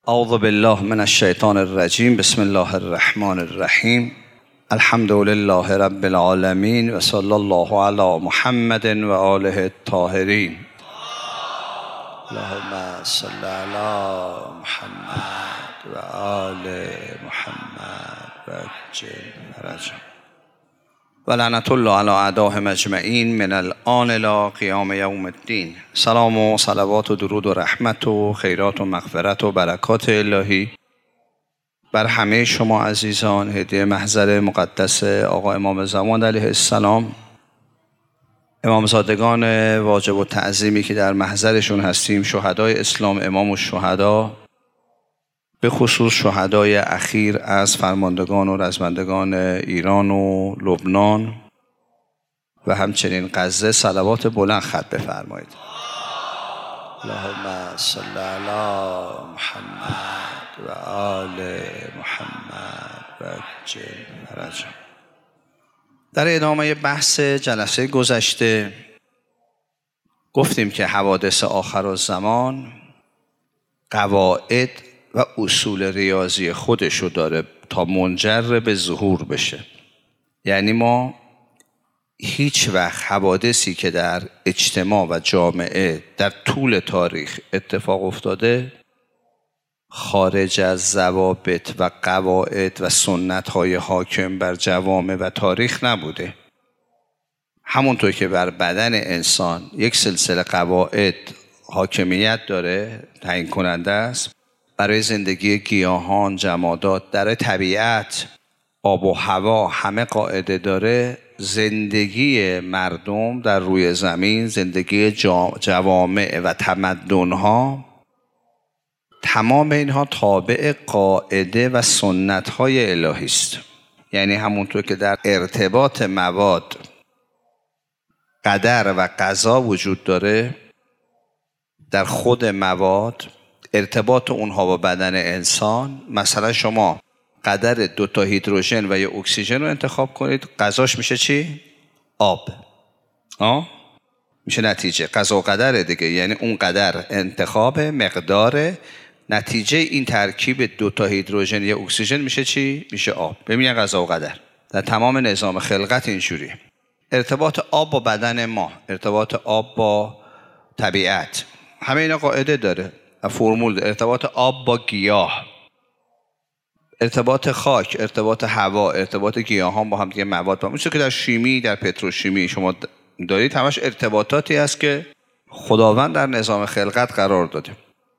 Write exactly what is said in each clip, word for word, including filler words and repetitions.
اعوذ بالله من الشیطان الرجیم. بسم الله الرحمن الرحیم. الحمد لله رب العالمین و صلی الله علی محمد و آله الطاهرین. اللهم صل علی محمد و آل محمد و عجل فرجهم و لعنت الله علی اعدائهم اجمعین من الآن الی قیام یوم الدین. سلام و صلوات و درود و رحمت و خیرات و مغفرت و برکات الهی بر همه شما عزیزان، هدیه محضر مقدس آقا امام زمان علیه السلام، امامزادگان واجب و تعظیمی که در محضرشون هستیم، شهدای اسلام، امام الشهدا، به خصوص شهدای اخیر از فرماندگان و رزمندگان ایران و لبنان و همچنین غزه، صلوات بلند ختم بفرمایید. اللهم صل علی محمد و آل محمد و عجل فرجهم. در ادامه بحث جلسه گذشته گفتیم که حوادث آخرالزمان قواعد و اصول ریاضی خودشو داره تا منجر به ظهور بشه. یعنی ما هیچ وقت حوادثی که در اجتماع و جامعه در طول تاریخ اتفاق افتاده خارج از ضوابط و قواعد و سنت‌های حاکم بر جوامع و تاریخ نبوده. همونطور که بر بدن انسان یک سلسله قواعد حاکمیت داره، تعیین کننده است، برای زندگی گیاهان، جمادات، در طبیعت، آب و هوا همه قاعده داره. زندگی مردم در روی زمین، زندگی جوامع و تمدن‌ها، تمام اینها تابع قاعده و سنت‌های الهی است. یعنی همونطور که در ارتباط مواد قدر و قضا وجود داره، در خود مواد ارتباط اونها با بدن انسان، مثلا شما قدر دو تا هیدروژن و یا اکسیژن رو انتخاب کنید، قضاش میشه چی؟ آب. آه؟ میشه نتیجه. قضا و قدر دیگه، یعنی اون قدر انتخاب مقدار، نتیجه این ترکیب دو تا هیدروژن یا اکسیژن میشه چی؟ میشه آب. ببینید قضا و قدر در تمام نظام خلقت اینجوریه. ارتباط آب با بدن ما، ارتباط آب با طبیعت، همه اینا قاعده داره، فرمول. ارتباط آب با گیاه، ارتباط خاک، ارتباط هوا، ارتباط گیاهان با هم دیگه، مواد با هم. که در شیمی، در پتروشیمی شما دارید، همش ارتباطاتی است که خداوند در نظام خلقت قرار داده.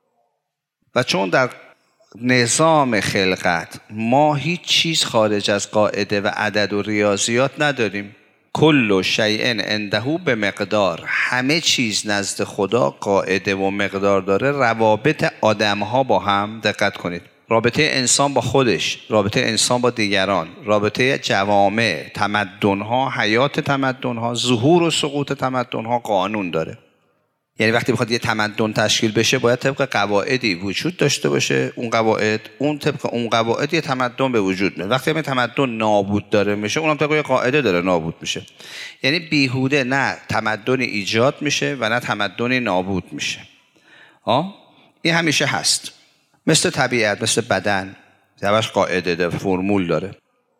و چون در نظام خلقت ما هیچ چیز خارج از قاعده و عدد و ریاضیات نداریم، کل شیء عنده به مقدار، همه چیز نزد خدا قاعده و مقدار داره. روابط آدم‌ها با هم، دقت کنید، رابطه انسان با خودش، رابطه انسان با دیگران، رابطه جوامع، تمدن‌ها، حیات تمدن‌ها، ظهور و سقوط تمدن‌ها قانون داره. یعنی وقتی بخواد یه تمدن تشکیل بشه باید طبق قواعدی وجود داشته باشه، اون قواعد، اون طبق اون قواعد یه تمدن به وجود میاد. وقتی این تمدن نابود داره میشه، اونم طبق یه قاعده داره نابود میشه. یعنی بیهوده نه تمدنی ایجاد میشه و نه تمدنی نابود میشه. ها این همیشه هست. مثل طبیعت، مثل بدن، همش قاعده داره، فرمول داره.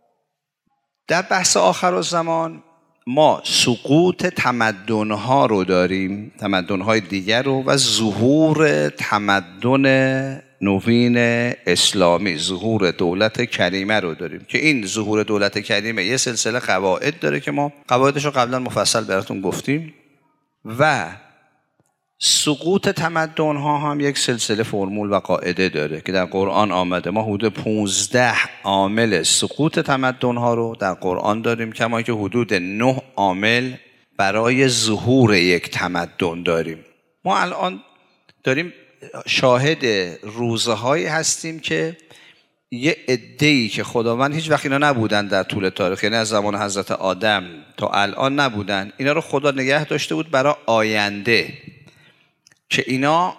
در بحث آخرالزمان ما سقوط تمدن‌ها رو داریم، تمدن‌های دیگر رو، و ظهور تمدن نوین اسلامی، ظهور دولت کریمه رو داریم که این ظهور دولت کریمه یه سلسله قواعد داره که ما قواعدش رو قبلا مفصل براتون گفتیم، و سقوط تمدن‌ها هم یک سلسله فرمول و قاعده داره که در قرآن آمده. ما حدود پانزده عامل سقوط تمدن‌ها رو در قرآن داریم، کما که حدود نه عامل برای ظهور یک تمدن داریم. ما الان داریم شاهد روزهایی هستیم که یه عده‌ای که خداوند، هیچ وقت اینا نبودن در طول تاریخ، یعنی از زمان حضرت آدم تا الان نبودن، اینا رو خدا نگه داشته بود برای آینده که اینا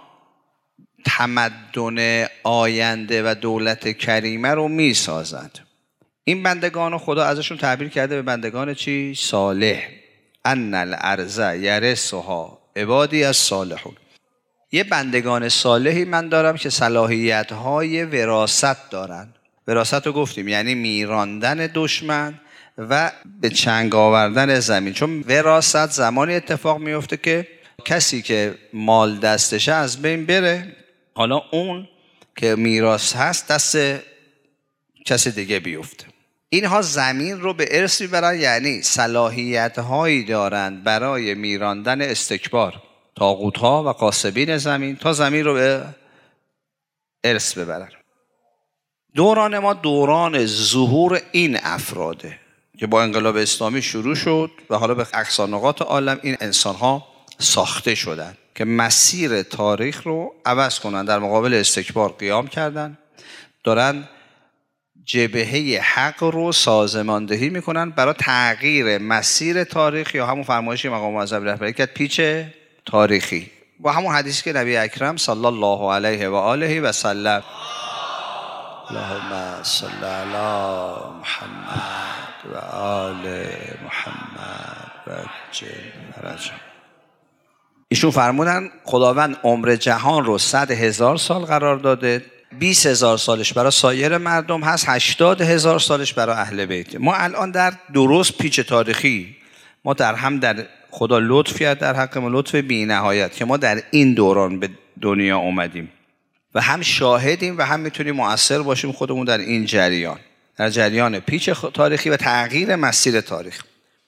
تمدن آینده و دولت کریمه رو می سازند. این بندگان خدا ازشون تعبیر کرده به بندگان چی؟ صالح. ان الارض یرثها عبادی الصالحون. یه بندگان صالحی من دارم که صلاحیت‌های وراثت دارن. وراثت رو گفتیم یعنی میراندن دشمن و به چنگ آوردن زمین. چون وراثت زمانی اتفاق میفته که کسی که مال دستشه از بین بره، حالا اون که میراث هست دست کسی دیگه بیفته. اینها زمین رو به ارث میبرن، یعنی صلاحیت هایی دارند برای میراندن استکبار، طاغوت ها و غاصبین زمین، تا زمین رو به ارث ببرن. دوران ما دوران ظهور این افراده که با انقلاب اسلامی شروع شد و حالا به اقصا نقاط عالم این انسان ها ساخته شدن که مسیر تاریخ رو عوض کنن، در مقابل استکبار قیام کردن، دارن جبهه حق رو سازماندهی میکنن برای تغییر مسیر تاریخ، یا همون فرمایشی مقام معظم رهبری کرد، پیچ تاریخی، با همون حدیثی که نبی اکرم صلی الله علیه و آله و سلم، اللهم صل علی محمد و آل محمد و عجل فرجهم. ایشون فرمودن خداوند عمر جهان رو صد هزار سال قرار داده، بیست هزار سالش برای سایر مردم هست، هشتاد هزار سالش برای اهل بیت. ما الان در درست پیچ تاریخی، ما در هم در خدا لطف کرد در حق ما، لطف بی نهایت، که ما در این دوران به دنیا اومدیم و هم شاهدیم و هم میتونیم مؤثر باشیم خودمون در این جریان، در جریان پیچ تاریخی و تغییر مسیر تاریخ.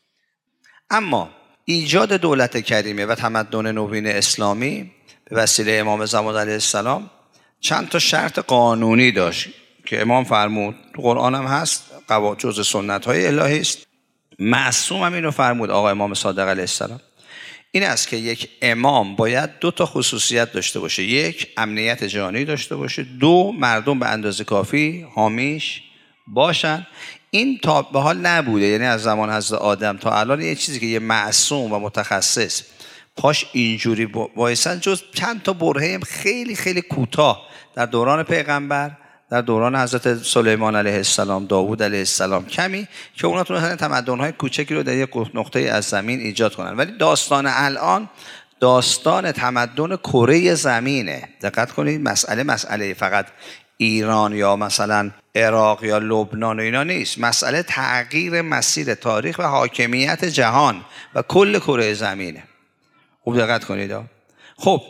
اما ایجاد دولت کریمه و تمدن نوین اسلامی به وسیله امام زمان علیه السلام چند تا شرط قانونی داشت که امام فرمود، تو قرآن هم هست، جزء سنت های الهی است. معصوم هم اینو فرمود، آقا امام صادق علیه السلام، این است که یک امام باید دو تا خصوصیت داشته باشه: یک، امنیت جانی داشته باشه; دو، مردم به اندازه کافی حامیش باشن. این تا به حال نبوده، یعنی از زمان حضرت آدم تا الان یه چیزی که یه معصوم و متخصص پاش اینجوری وایسن، جز چند تا برهه خیلی خیلی کوتاه در دوران پیغمبر، در دوران حضرت سلیمان علیه السلام، داوود علیه السلام، کمی که اونا تونستن تمدن‌های کوچکی رو در یک نقطه از زمین ایجاد کنن. ولی داستان الان داستان تمدن کره زمینه. دقت کنید، مسئله مسئله فقط ایران یا مثلا عراق یا لبنان و اینا نیست، مسئله تغییر مسیر تاریخ و حاکمیت جهان و کل کره زمینه. خوب دقت کنید. خب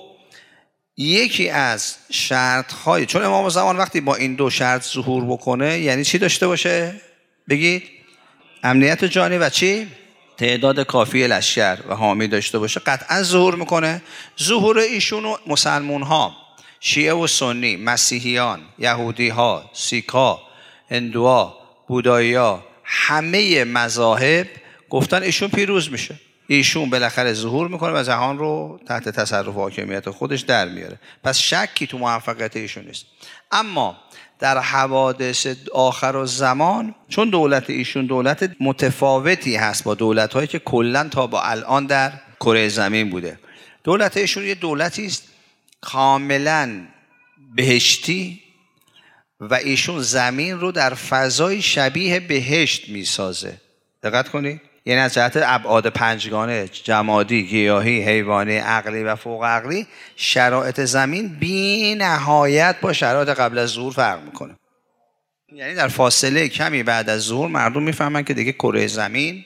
یکی از شرط های، چون امام زمان وقتی با این دو شرط ظهور بکنه یعنی چی داشته باشه؟ بگید. امنیت جانی و چی؟ تعداد کافی لشکر و حامی داشته باشه. قطعا ظهور میکنه. ظهور ایشون و مسلمون ها، شیعه و سنی، مسیحیان، یهودی ها، سیک ها، هندوها، بودایی ها، همه مذاهب گفتن ایشون پیروز میشه، ایشون بالاخره ظهور میکنه و جهان رو تحت تصرف و حاکمیت خودش در میاره. پس شکی تو موفقیت ایشون نیست. اما در حوادث آخر الزمان، چون دولت ایشون دولت متفاوتی هست با دولت‌هایی که کلاً تا با الان در کره زمین بوده، دولت ایشون یه دولتی است کاملاً بهشتی و ایشون زمین رو در فضای شبیه بهشت میسازه. دقت کنید، یعنی از جهت ابعاد پنجگانه، جمادی، گیاهی، حیوانی، عقلی و فوق عقلی، شرایط زمین بی نهایت با شرایط قبل از ظهور فرق میکنه. یعنی در فاصله کمی بعد از ظهور مردم میفهمن که دیگه کره زمین،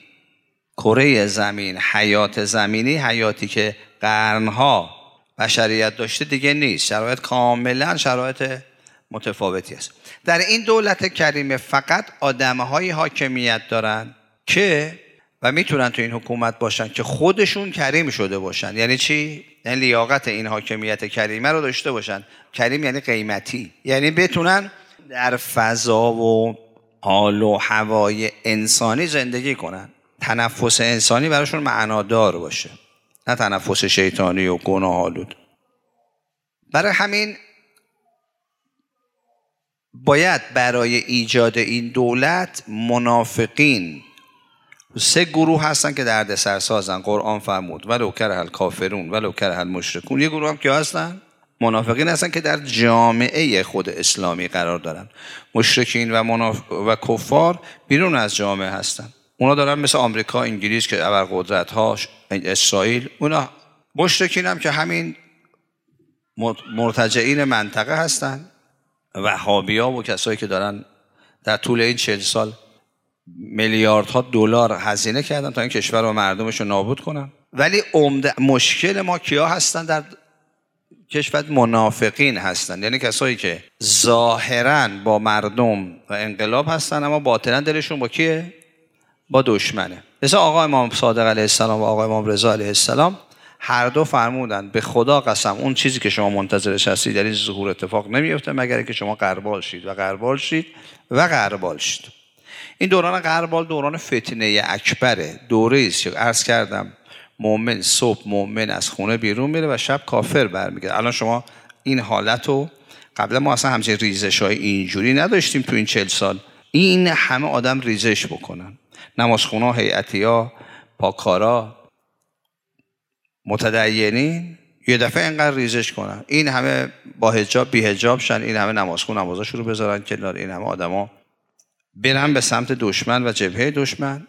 کره زمین، حیات زمینی، حیاتی که قرنها بشریت داشته دیگه نیست. شرایط کاملا شرایط متفاوتی است. در این دولت کریمه فقط آدم‌های حاکمیت دارن که و میتونن تو این حکومت باشن که خودشون کریم شده باشن. یعنی چی؟ یعنی لیاقت این حاکمیت کریمه رو داشته باشن. کریم یعنی قیمتی، یعنی بتونن در فضا و حال و هوای انسانی زندگی کنن، تنفس انسانی براشون معنادار باشه، نه تنفس شیطانی و گناه‌آلود. برای همین باید برای ایجاد این دولت منافقین، سه گروه هستن که دردسر سازن. قرآن فرمود ولو کره الکافرون ولو کره المشرکون. یه گروه هم که هستن منافقین هستن که در جامعه خود اسلامی قرار دارن. مشرکین و مناف... و کفار بیرون از جامعه هستن. اونا دارن مثل آمریکا، انگلیس که ابرقدرت ها، اسرائیل. اونا مشرکین هم که همین مرتجعین منطقه هستن، وهابی‌ها و کسایی که دارن در طول این چهل سال میلیاردها دلار هزینه کردن تا این کشور و مردمش رو نابود کنن. ولی عمده مشکل ما کیا هستن در کشور؟ منافقین هستن، یعنی کسایی که ظاهراً با مردم و انقلاب هستن اما باطناً دلشون با کیه؟ با دشمنه. مثلا آقا امام صادق علیه السلام و آقا امام رضا علیه السلام هر دو فرمودن به خدا قسم اون چیزی که شما منتظرش هستید در این ظهور اتفاق نمیفته مگر اینکه شما غربال شید و غربال شید و غربال شید. این دوران غربال دوران فتنه اکبره، دوره است که عرض کردم مؤمن صبح مؤمن از خونه بیرون میره و شب کافر برمیگرده. الان شما این حالتو قبلا ما اصلا همچین ریزش‌های اینجوری نداشتیم تو این چهل سال. این همه آدم ریزش بکنن، نمازخونا، هیئتیا، پاکارا، متدینین یه دفعه اینقدر ریزش کنن، این همه با حجاب بی حجاب شن، این همه نمازخون نمازاشو رو بذارن کنار، این همه آدما برن به سمت دشمن و جبهه دشمن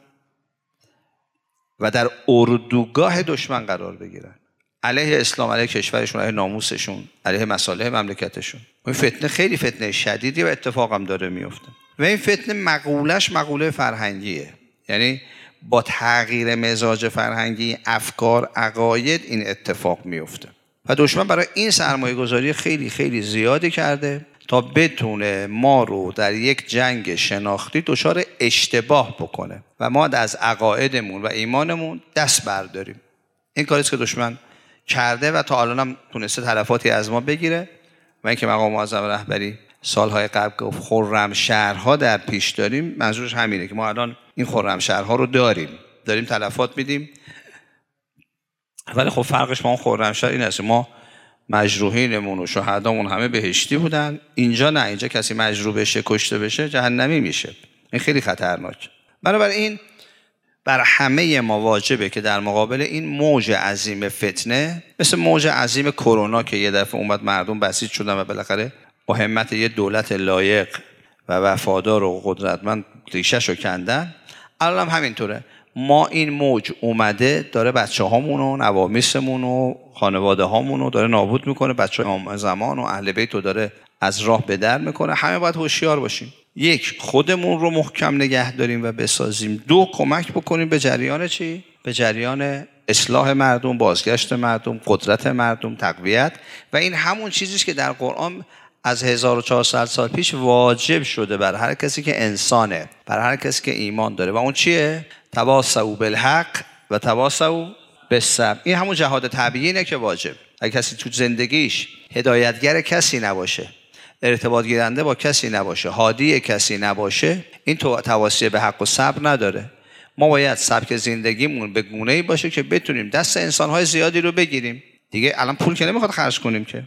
و در اردوگاه دشمن قرار بگیرن، علیه اسلام، علیه کشورشون، علیه ناموسشون، علیه مصالح مملکتشون. این فتنه خیلی فتنه شدیدی و اتفاق هم داره میفته و این فتنه مقولش مقوله فرهنگیه، یعنی با تغییر مزاج فرهنگی، افکار، عقاید این اتفاق میفته و دشمن برای این سرمایه گذاری خیلی خیلی زیادی کرده تا بتونه ما رو در یک جنگ شناختی دچار اشتباه بکنه و ما از عقایدمون و ایمانمون دست برداریم. این کاریست که دشمن کرده و تا الان هم تونسته تلفاتی از ما بگیره و اینکه مقام معظم رهبری سالهای قبل گفت خرمشهرها در پیش داریم، منظورش همینه که ما الان این خرمشهرها رو داریم داریم تلفات میدیم، ولی خب فرقش با اون خرمشهر این است ما مجروحینمون و شهدامون همه بهشتی بودن، اینجا نه، اینجا کسی مجروح بشه کشته بشه جهنمی میشه. این خیلی خطرناک. بنابراین بر همه ما واجبه که در مقابل این موج عظیم فتنه، مثل موج عظیم کرونا که یه دفعه اومد مردم بسیج شدن و بالاخره با همت یه دولت لایق و وفادار و قدرتمند ریشه‌شو کندن، الان هم همینطوره. ما این موج اومده داره بچه هامون و نوامیسمون و خانواده هامون رو داره نابود میکنه، بچه امام زمان و اهل بیت رو داره از راه به در میکنه. همه باید هوشیار باشیم، یک خودمون رو محکم نگه داریم و بسازیم، دو کمک بکنیم به جریان چی؟ به جریان اصلاح مردم، بازگشت مردم، قدرت مردم، تقویت. و این همون چیزیست که در قرآن از هزار و چهارصد سال پیش واجب شده بر هر کسی که انسانه، بر هر کسی که ایمان داره. و اون چیه؟ تواصوا بالحق و تواصوا بالصبر. این همون جهاد تبیینه که واجب. اگه کسی تو زندگیش هدایتگر کسی نباشه، ارتباط گیرنده با کسی نباشه، هادی کسی نباشه، این تو تواصی به حق و صبر نداره. ما باید سبک زندگیمون به گونه‌ای باشه که بتونیم دست انسان‌های زیادی رو بگیریم. دیگه الان پول که نمیخواد خرج کنیم که،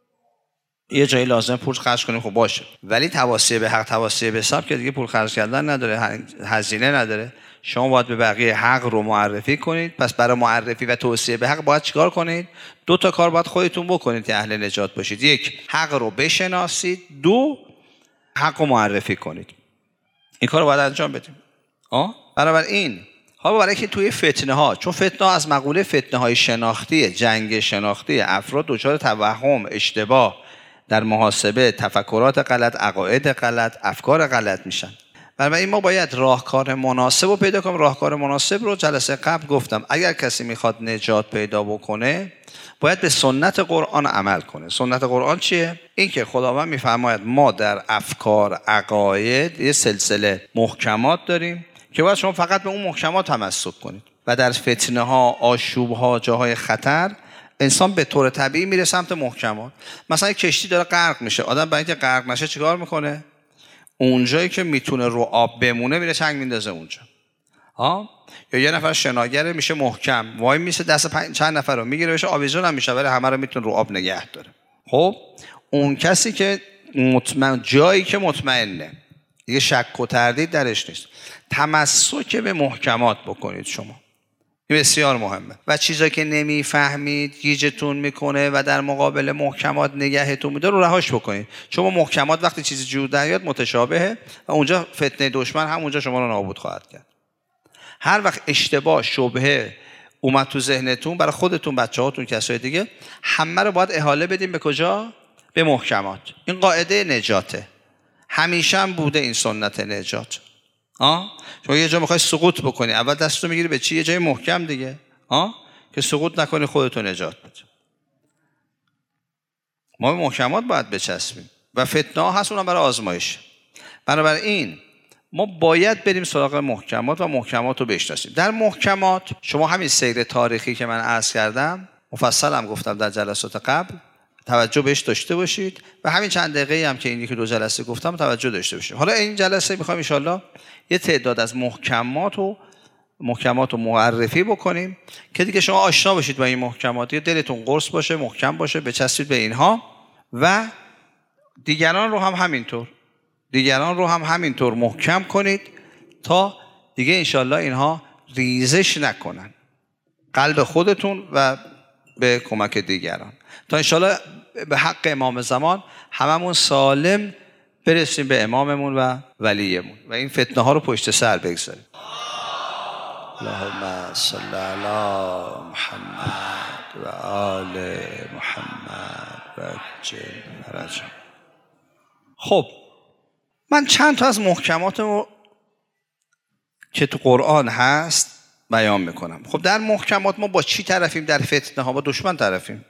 یه جایی لازم پول خرج کنیم، خب باشه، ولی تواصی به حق تواصی به صبر که دیگه پول خرج کردن نداره، هزینه نداره. شما باید به بقیه حق رو معرفی کنید. پس برای معرفی و توصیه به حق باید چیکار کنید؟ دو تا کار باید خودتون بکنید که اهل نجات باشید. یک، حق رو بشناسید، دو، حق رو معرفی کنید. این کار رو باید انجام بدیم. آه برابر این حالا برای که توی فتنه ها، چون فتنه ها از مقوله فتنه های شناختی، جنگ شناختی، افراد دچار توهم، اشتباه در محاسبه، تفکرات غلط، عقاید غلط، افکار غلط میشن. بنابراین ما باید راهکار مناسب رو پیدا کنیم. راهکار مناسب رو جلسه قبل گفتم، اگر کسی میخواد نجات پیدا بکنه باید به سنت قرآن عمل کنه. سنت قرآن چیه؟ این که خداوند میفرماید ما در افکار، عقاید یه سلسله محکمات داریم که باید شما فقط به اون محکمات تمسک کنید و در فتنه ها، آشوب ها، جاهای خطر انسان به طور طبیعی میره سمت محکمات. مثلا کشتی داره غرق میشه، آدم برای اینکه غرق نشه چیکار میکنه؟ اونجایی که میتونه رو آب بمونه میره چنگ میندازه اونجا. ها؟ یا یه نفر شناگره میشه محکم، وای میشه دست پنج چند نفر رو میگیره بشه آویزون هم میشه، ولی همه رو میتونه رو آب نگه داره. خب اون کسی که مطمئن، جایی که مطمئنه، دیگه شک و تردید درش نیست، تمسک به محکمات بکنید شما. این بسیار مهمه. و چیزایی که نمیفهمید گیجتون میکنه و در مقابل محکمات نگهتون میده رو رهاش بکنید. چون محکمات وقتی چیزی جور در میاد متشابهه و اونجا فتنه دشمن هم اونجا شما رو نابود خواهد کرد. هر وقت اشتباه، شبهه، اومد تو ذهنتون، برای خودتون، بچه‌هاتون، کسای دیگه، همه رو باید احاله بدیم به کجا؟ به محکمات. این قاعده نجاته، همیشه هم بوده این سنت نجات. آه شما یه جا میخوای سقوط بکنی، اول دستتو میگیری به چی؟ یه جای محکم دیگه، آه که سقوط نکنی، خودتو نجات بده. ما به محکمات باید بچسبیم و فتنه ها هست، اونم برای آزمایش. بنابراین ما باید بریم سراغ محکمات و محکمات رو بشناسیم. در محکمات شما همین سیر تاریخی که من عرض کردم، مفصل هم گفتم در جلسات قبل، توجه بهش داشته باشید و همین چند دقیقه هم که این یکی دو جلسه گفتم توجه داشته باشید. حالا این جلسه میخوایم ان شاءالله یه تعداد از محکمات و محکمات رو معرفی بکنیم که دیگه شما آشنا باشید با این محکمات، یه دلتون قرص باشه، محکم باشه، بچسبید به اینها و دیگران رو هم همینطور دیگران رو هم همینطور محکم کنید تا دیگه انشالله اینها ریزش نکنن قلب خودتون و به کمک دیگران، تا انشالله به حق امام زمان هممون سالم برسیم به اماممون و ولیمون و این فتنه ها رو پشت سر بگذاریم. اللهم صل علی محمد و آل محمد و عجل فرجهم. خب من چند تا از محکمات رو که تو قرآن هست بیان میکنم. خب در محکمات ما با چی طرفیم؟ در فتنه ها با دشمن طرفیم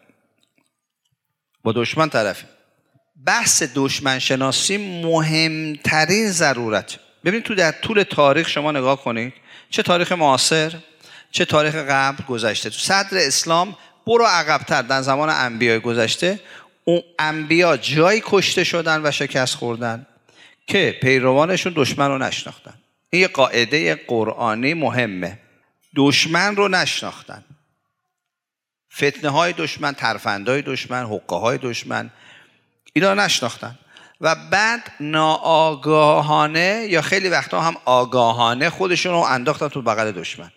با دشمن طرفیم بحث دشمن شناسی مهمترین ضرورت. ببینید تو در طول تاریخ شما نگاه کنید، چه تاریخ معاصر چه تاریخ قبل گذشته، تو صدر اسلام برو عقب‌تر، در زمان انبیای گذشته اون انبیا جایی کشته شدن و شکست خوردن که پیروانشون دشمن رو نشناختن. این یه قاعده قرآنی مهمه، دشمن رو نشناختن، فتنه های دشمن، ترفندهای دشمن، حقه های دشمن، اینا رو نشناختن و بعد ناآگاهانه یا خیلی وقتا هم آگاهانه خودشون رو انداختن تو بغل دشمن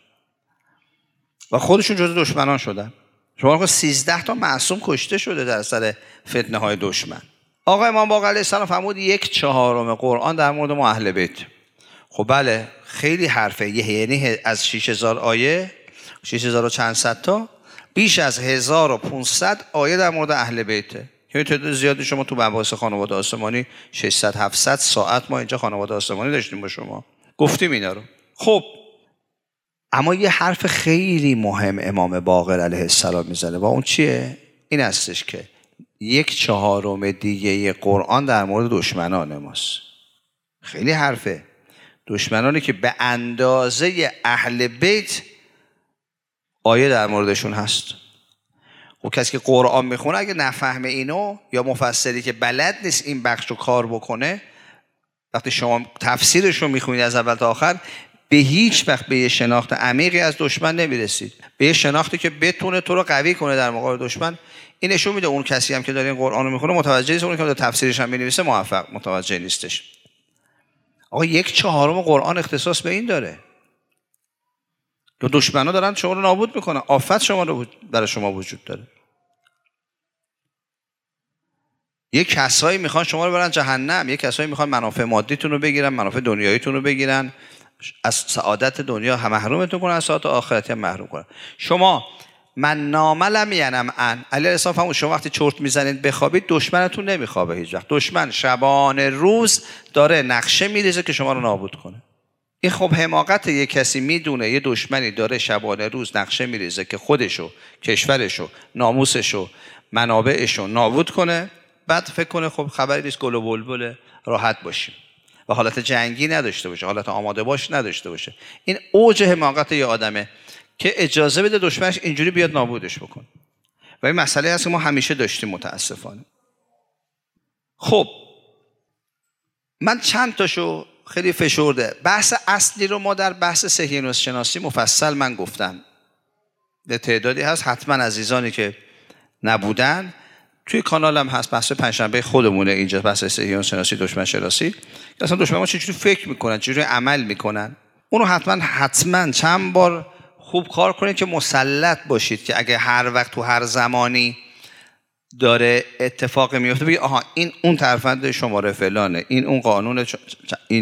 و خودشون جزو دشمنان شدن. شما رو سیزده تا معصوم کشته شده در سر فتنه های دشمن. آقا امام باقر علیه السلام فرمود یک چهارم قرآن در مورد ما اهل بیت. خب بله خیلی حرفه، یعنی از شش هزار آیه، شش هزار و چند صد تا، بیش از هزار و پانصد آیه در مورد اهل بیته که تعداد زیادی. شما تو مباحث خانواده آسمانی ششصد هفتصد ساعت ما اینجا خانواده آسمانی داشتیم با شما، گفتیم اینا رو. خب اما یه حرف خیلی مهم امام باقر علیه السلام میزنه و اون چیه؟ این هستش که یک چهارم دیگه قرآن در مورد دشمنان ماست. خیلی حرفه، دشمنانی که به اندازه اهل بیت آیه در موردشون هست. و کسی که قرآن میخونه اگه نفهمه اینو، یا مفسری که بلد نیست این بخش رو کار بکنه، وقتی شما تفسیرش رو میخونید از اول تا آخر، به هیچ وقت به یه شناخت عمیقی از دشمن نمیرسید، به یه شناختی که بتونه تو رو قوی کنه در مقابل دشمن. این نشون میده اون کسی هم که داره این قرآن رو میخونه متوجه نیست، اون که داره تفسیرش هم می‌نویسه موفق متوجه نیستش. آقا یک چهارم قرآن اختصاص به این داره که دشمنا دارن شما رو نابود میکنن، آفت شما رو برای شما وجود داره. یک کسایی میخوان شما رو برن جهنم، یک کسایی میخوان منافع مادیتون رو بگیرن، منافع دنیاییتون رو بگیرن، از سعادت دنیا هم محرومتون کنن، از سعادت آخرتی هم محروم کنن. شما من ناملم ینم ان علی السلام فرمود شما وقتی چرت میزنید بخوابید، دشمنتون نمیخوابه هیچ وقت. دشمن شبانه روز داره نقشه میریزه که شما رو نابود کنه. این خب حماقت یک کسی میدونه یه دشمنی داره شبانه روز نقشه میریزه که خودشو، کشورشو، ناموسشو، منابعشو نابود کنه، بعد فکر کنه خب خبری نیست، گل و بلبل، راحت باشیم و حالت جنگی نداشته باشه، حالت آماده باش نداشته باشه. این اوج حماقت یه آدمه که اجازه بده دشمنش اینجوری بیاد نابودش بکن. و این مسئله هست که ما همیشه داشتیم متاسفانه. خب من چند تاشو خیلی فشرده. بحث اصلی رو ما در بحث صحیح شناسی مفصل من گفتم، به تعدادی هست، حتما عزیزانی که نبودن توی کانالم هست، بحث پنجشنبه خودمونه اینجا، بحث صحیح شناسی دشمن شناسی، که اصلا دشمن ما چجوری فکر میکنن، چجوری عمل میکنن، اونو حتما حتما چند بار خوب کار کنید که مسلط باشید که اگه هر وقت تو هر زمانی داره اتفاق میفته بگید آها این اون ترفند شماره فلانه، این اون قانون اینه،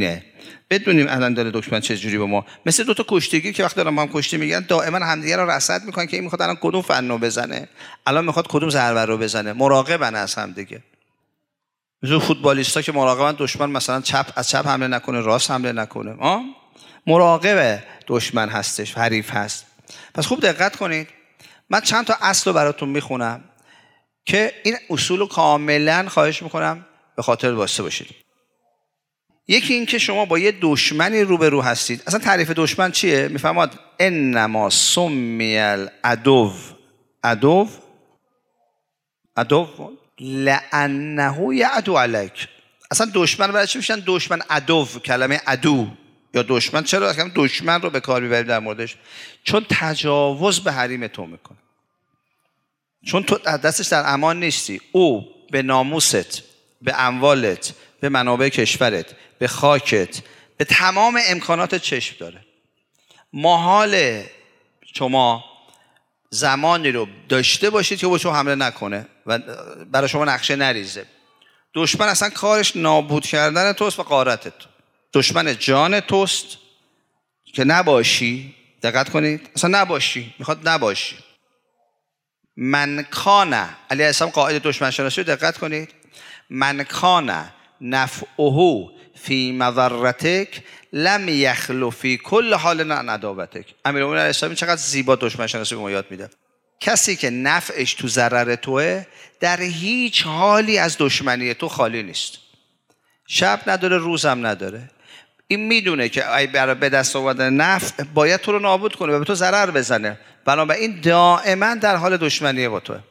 بدونیم الان داره دشمن چه جوری با ما، مثل دو تا کشتیگیر که وقتی دارن با هم کشتی میگن دائما همدیگه رو رصد میکنن که این میخواد الان کدوم فنو بزنه، الان میخواد کدوم ضربه رو بزنه، مراقبن از هم دیگه. مثل فوتبالیستا که مراقبن دشمن مثلا چپ از چپ حمله نکنه، راست حمله نکنه. آ مراقب دشمن هستش، حریف هست. پس خوب دقت کنید. من چند تا اصل رو براتون میخونم که این اصول رو کاملا خواهش میکنم به خاطر داشته باشید. یکی این که شما با یه دشمنی روبرو هستید. اصلا تعریف دشمن چیه؟ میفهمید انما سمی العدو عدو عدو لانه یعدو علیک. اصلا دشمن برای چی میشن دشمن عدو؟ کلمه عدو یا دشمن چرا اصلا دشمن رو به کار میبریم در موردش؟ چون تجاوز به حریم تو میکنه، چون تو دستش در امان نیستی. او به ناموست، به اموالت، به منابع کشورت، به خاکت، به تمام امکانات چشم داره. محال شما زمانی رو داشته باشید که با شما حمله نکنه و برای شما نقشه نریزه. دشمن اصلا کارش نابود کردن توست و غارتت. دشمن جان توست که نباشی. دقت کنید، اصلا نباشی، میخواد نباشی. من کان علیه السلام قاعده دشمن شناسی، دقت کنید، من کان نفعه فی مضرتک لم یخلو فی کل حال عن عداوتک. امیرالمومنین علیه السلام چقدر زیبا دشمن شناسی به ما یاد میده. کسی که نفعش تو ضرر توه در هیچ حالی از دشمنی تو خالی نیست. شب نداره، روزم نداره. این میدونه که ای برای به دست آوردن نفع باید تو رو نابود کنه و به تو ضرر بزنه، بنابراین دائما در حال دشمنیه با تو،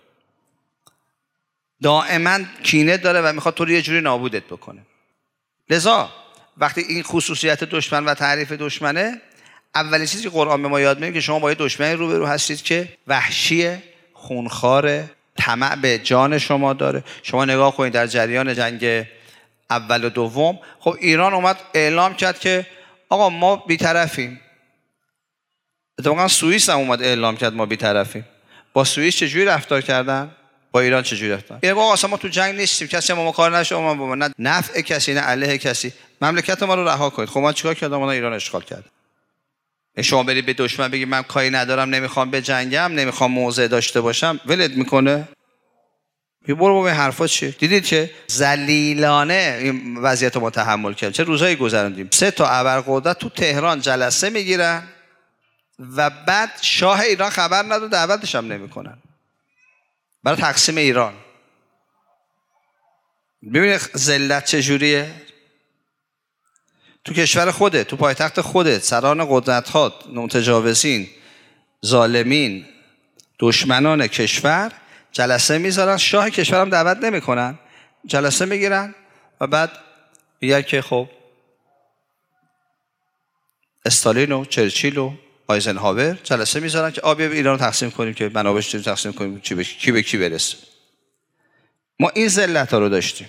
دائما کینه داره و میخواد تو رو یه جوری نابودت بکنه. لذا وقتی این خصوصیت دشمن و تعریف دشمنه، اولین چیزی که قرآن به ما یاد میده که شما با یه دشمنی روبرو هستید که وحشیه، خونخواره، طمع به جان شما داره. شما نگاه کنید در جریان جنگ اول و دوم، خب ایران اومد اعلام کرد که آقا ما بی‌طرفیم. اتفاقا سوئیس هم اومد اعلام کرد ما بی‌طرفیم. با سوئیس چجوری رفتار کردن؟ با ایران چجوری رفتار؟ یعنی آقا اصلا ما تو جنگ نیستیم، کسی ما کار نشه، ما با نه نفع کسی نه علیه کسی، مملکت ما رو رها کنید. خب ما چیکار کردیم؟ ما ایران اشغال کرد. شما برید به دشمن بگید من کاری ندارم، نمیخوام به جنگم، نمیخوام موضع داشته باشم، ولت میکنه؟ می برو با این حرفا چیه؟ دیدید که ذلیلانه این وضعیت رو ما تحمل کردیم. چه روزایی گذروندیم. سه تا ابرقدرت تو تهران جلسه میگیرن و بعد شاه ایران خبر نداره، دعوتش هم نمیکنن برای تقسیم ایران. ببینید ذلت چجوریه. تو کشور خودت، تو پایتخت خودت، سران قدرت‌ها، متجاوزین، ظالمین، دشمنان کشور جلسه میذارن، شاه کشور هم دعوت نمیکنن، جلسه میگیرن و بعد میگن که خب استالین و چرچیل و آیزنهاور جلسه میذارن که آبی ایران رو تقسیم کنیم که منابعش رو تقسیم کنیم چی به کی به کی برسه. ما این ذلت ها رو داشتیم.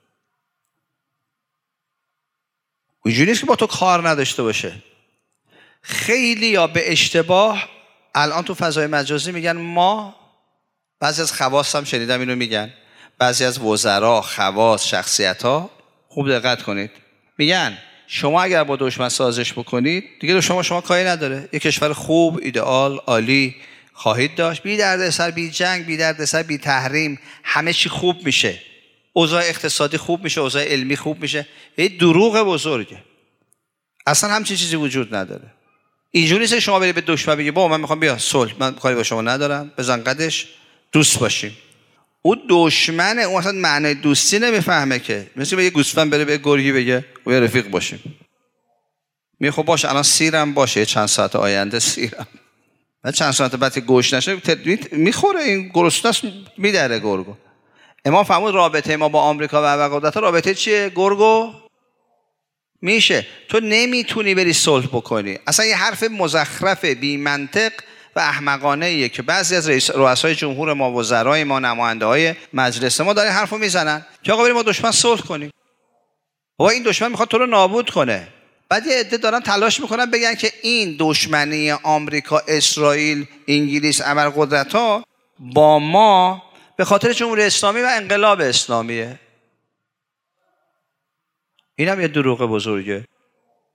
اینجوری نیست که با تو کار نداشته باشه. خیلی یا به اشتباه الان تو فضای مجازی میگن ما، بعضی از خواص هم شنیدم اینو میگن، بعضی از وزرا، خواص، شخصیت ها، خوب دقت کنید، میگن شما اگر با دشمن سازش بکنید دیگه دشمن شما کاری نداره. یک کشور خوب، ایدئال، عالی خواهید داشت، بی دردسر، بی جنگ، بی دردسر، بی تحریم، همه چی خوب میشه، اوضاع اقتصادی خوب میشه، اوضاع علمی خوب میشه. این دروغ بزرگه. اصلا همچین چیزی وجود نداره. اینجوری نیست شما برید به دشمن بگی بابا من میخوام بیا صلح، من کاری با شما ندارم، بزن قدش، دوست باشیم. اون دشمنه، اون اصلا معنی دوستی نمیفهمه که. مثل به یه گوسفند بره به گرگی بگه و یه رفیق باشیم. می خب باشه الان سیرم باشه، چند ساعت آینده سیرم، بعد چند ساعت بعد گوش نشه میخوره، این گرسنه‌است میدره گرگو. امام فرمود رابطه ما با آمریکا و ابرقدرت‌ها رابطه چیه؟ گرگو میشه. تو نمیتونی بری صلح بکنی. اصلا یه حرف مزخرف بی منطق و احمقانه ایه که بعضی از رئیس رؤسای جمهور ما، وزرای ما، نماینده های مجلس ما دارن حرفو میزنن که آقا بریم ما دشمن صلح کنیم. و این دشمن میخواد تو رو نابود کنه. بعد یه عده دارن تلاش میکنن بگن که این دشمنی آمریکا، اسرائیل، انگلیس، ابرقدرت‌ها با ما به خاطر جمهوری اسلامی و انقلاب اسلامیه. این هم یه دروغ بزرگه.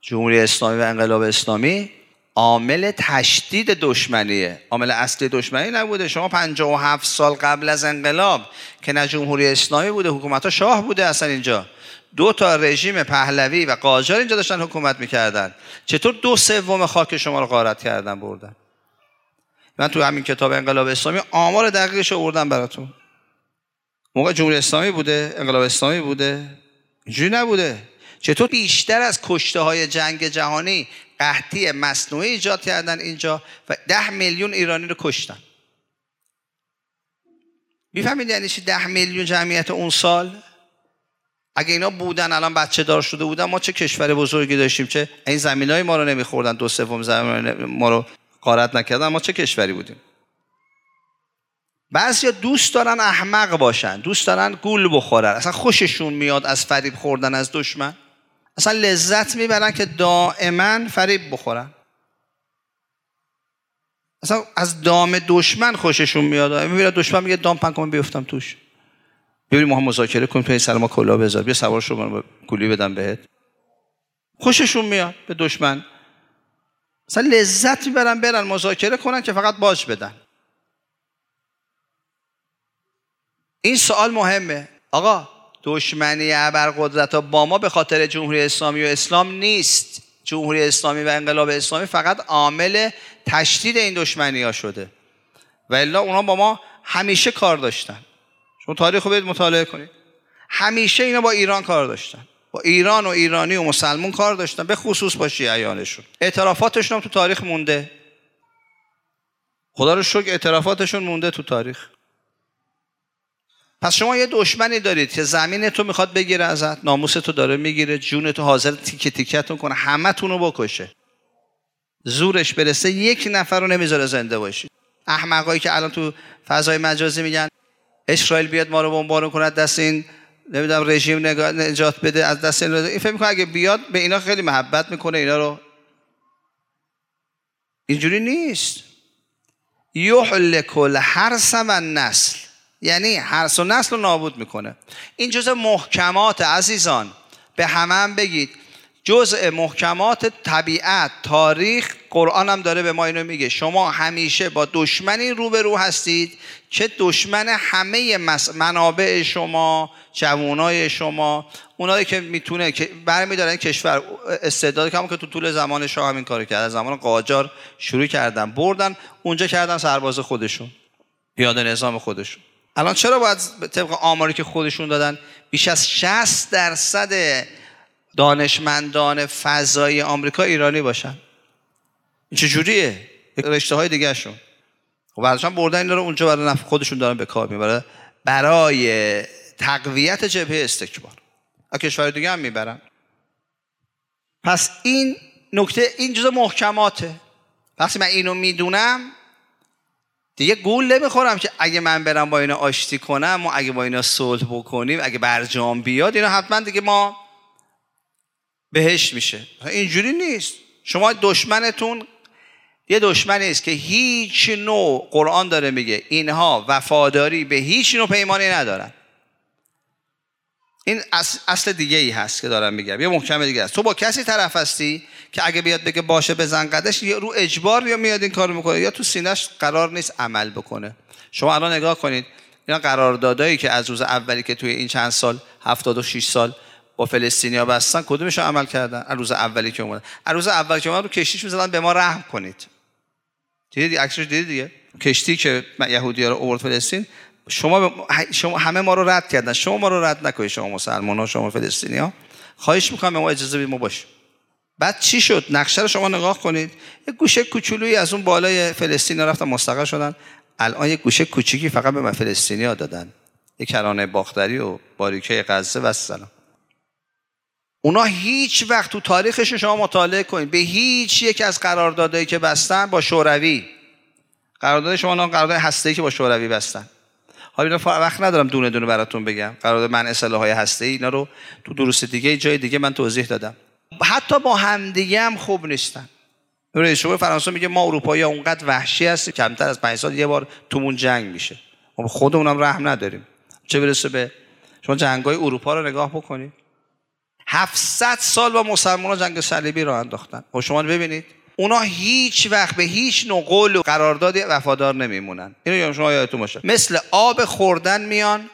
جمهوری اسلامی و انقلاب اسلامی عامل تشدید دشمنیه، عامل اصلی دشمنی نبوده. شما پنجاه و هفت سال قبل از انقلاب که نه جمهوری اسلامی بوده، حکومت ها شاه بوده، اصلا اینجا دو تا رژیم پهلوی و قاجار اینجا داشتن حکومت میکردن، چطور دو سوم خاک شما رو غارت کردن بردن؟ من تو همین کتاب انقلاب اسلامی آمار دقیقش رو آوردم براتون. موقع جمهوری اسلامی بوده، انقلاب اسلامی بوده، اینجوری نبوده. چطور بیشتر از کشته های جنگ جهانی قحطی مصنوعی ایجاد کردن اینجا و ده میلیون ایرانی رو کشتن. میفهمید یعنی چی ده میلیون جمعیت اون سال؟ اگه اینا بودن الان بچه دار شده بودن، ما چه کشور بزرگی داشتیم، چه این زمینای ما رو نمیخوردن، دو سوم زمین ما رو غارت نکردن، ما چه کشوری بودیم. بعضیا دوست دارن احمق باشن، دوست دارن گول بخورن، اصلا خوششون میاد از فریب خوردن از دشمن، اصلا لذت میبرن که دائما فریب بخورن، اصلا از دام دشمن خوششون میاد. میبینه دشمن میگه دام پنکم بیفتم توش، ببین ما هم مذاکره کنیم، تو سر ما کلاه بذار، بیا سوار شو من گولی بدم بهت. خوششون میاد به دشمن، اصلا لذت میبرن برن مذاکره کنن که فقط باج بدن. این سوال مهمه. آقا دشمنی ابرقدرت‌ها با ما به خاطر جمهوری اسلامی و اسلام نیست. جمهوری اسلامی و انقلاب اسلامی فقط عامل تشدید این دشمنی‌ها شده و الا اونا با ما همیشه کار داشتن. شما تاریخ رو برید مطالعه کنید، همیشه اینا با ایران کار داشتن، با ایران و ایرانی و مسلمان کار داشتن، به خصوص با شیعیانشون. اعترافاتشون هم تو تاریخ مونده، خدا رو شکر اعترافاتشون مونده تو تاریخ. پس شما یه دشمنی دارید که زمین تو میخواد بگیره ازت، ناموس تو داره میگیره، جون تو حاضر تیکه تیکتون کنه، همه تونو بکشه، زورش برسه یک نفر رو نمیذاره زنده باشید. احمقایی که الان تو فضای مجازی میگن اسرائیل بیاد ما رو بمبارون کنه، دست این نمیدونم رژیم نجات بده، از دست این, این فکر میکنه اگه بیاد به اینا خیلی محبت میکنه اینا رو. اینجوری نیست. یهلک الحرث و النسل، یعنی حرث و نسل رو نابود میکنه. این جزء محکمات عزیزان، به همه هم بگید، جزء محکمات طبیعت، تاریخ، قرآن هم داره به ما اینو میگه. شما همیشه با دشمنی روبرو هستید که دشمن همه منابع شما، جوانای شما، اونایی که میتونه که برمیدارن کشور استعداد که همون که تو طول زمان شاه همین کارو کرد، زمان قاجار شروع کردن، بردن اونجا کردن سرباز خودشون، پیاده نظام خودشون. الان چرا باید طبق آماری که خودشون دادن بیش از شصت درصد دانشمندان فضایی آمریکا ایرانی باشن؟ این چجوریه؟ رشته های دیگه شون و بعدشان بردن اینا رو اونجا برای نفع خودشون دارن به کار میبرن، برای تقویت جبهه استکبار. از کشور دیگه هم میبرن. پس این نکته، این جزء محکماته. وقتی من اینو میدونم دیگه گول نمیخورم که اگه من برم با اینا آشتی کنم و اگه با اینا صلح بکنیم، اگه برجام بیاد، اینا حتما دیگه ما بهش میشه. اینجوری نیست. شما دشمنتون یه دشمنی است که هیچ نوع، قرآن داره میگه اینها وفاداری به هیچ نوع پیمانی ندارن. این اصل دیگه ای هست که دارم میگم، یه محکم دیگه است. تو با کسی طرف هستی که اگه بیاد بگه باشه بزن قدش، یا رو اجبار یا میاد این کارو میکنه یا تو سینه‌اش قرار نیست عمل بکنه. شما الان نگاه کنید اینا قراردادایی که از روز اولی که توی این چند سال هفتاد و شش سال با فلسطینیا بستن، کدومش عمل کردن؟ از روز اولی که اومدن، از روز اولی که اومدن رو کشتیش می‌زدن به ما رحم کنید. دیدید عکسش؟ دیدید دیگه کشتی که یهودی‌ها رو آورد فلسطین، شما شما همه ما رو رد کردن، شما ما رو رد نکنید، شما مسلمان‌ها، شما فلسطینی‌ها، خواهش می‌کنم به ما اجازه بدید ما باشیم. بعد چی شد؟ نقشه رو شما نگاه کنید، یه گوشه کوچولویی از اون بالای فلسطین رفتن مستقر شدن، الان یه گوشه کوچیکی فقط به فلسطینی‌ها دادن، یه کرانه باختری و باریکه غزه و السلام. اونا هیچ وقت تو تاریخش شما مطالعه کنید به هیچ یک از قراردادایی که بستن با شوروی، قرارداد شما نام قرارداد هسته‌ای که با شوروی بستن، حالا وقت ندارم دونه دونه براتون بگم، قرارداد منع سلاح‌های هسته‌ای، اینا رو تو دروس دیگه جای دیگه من توضیح دادم. حتی با همدیگه هم خوب نیستن. رئیس جمهور فرانسه میگه ما اروپایی‌ها اونقدر وحشی هستیم کمتر از پنج سال یه بار تومون جنگ میشه، ما خودمون هم رحم نداریم، چه برسه به شما جنگ‌های اروپا رو نگاه بکنید. هفتصد سال با مسلمان‌ها جنگ صلیبی راه انداختن. خب شما ببینید اونا هیچ وقت به هیچ نوع قول و قراردادی وفادار نمیمونن. اینو شما یادتون باشه. مثل آب خوردن میان،